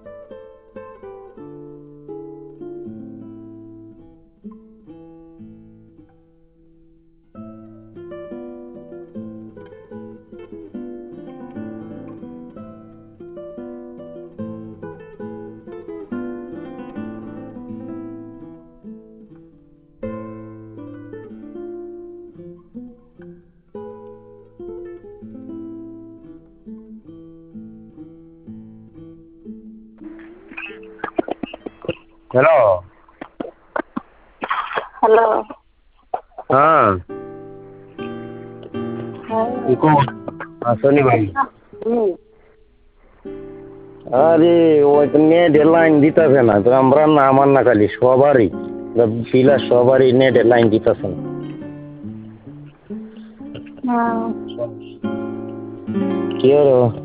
Hello. Hello. হ্যাঁ হ্যাঁ। আসনি ভাই। হুম। আরে ওই তো নেটের লাইন দিতেছে না, তো আমরা না, আমার না খালি সবারই পিলার সবারই নেটের লাইন দিতেছে না। হ্যাঁ। কি হলো?